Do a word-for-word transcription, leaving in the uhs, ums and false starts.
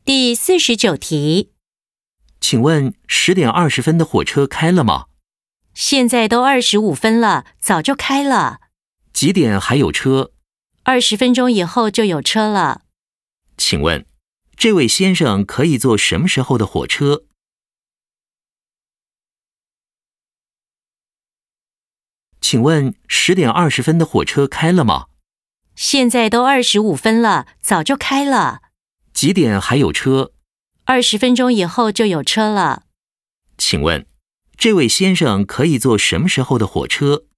第四十九题， 请问十点二十分的火车开了吗？ 现在都二十五分了，早就开了。 几点还有车？ 二十分钟以后就有车了。 请问这位先生可以坐什么时候的火车？请问十点二十分的火车开了吗？ 现在都二十五分了，早就开了。 几点还有车？ 二十分钟以后就有车了。 请问这位先生可以坐什么时候的火车？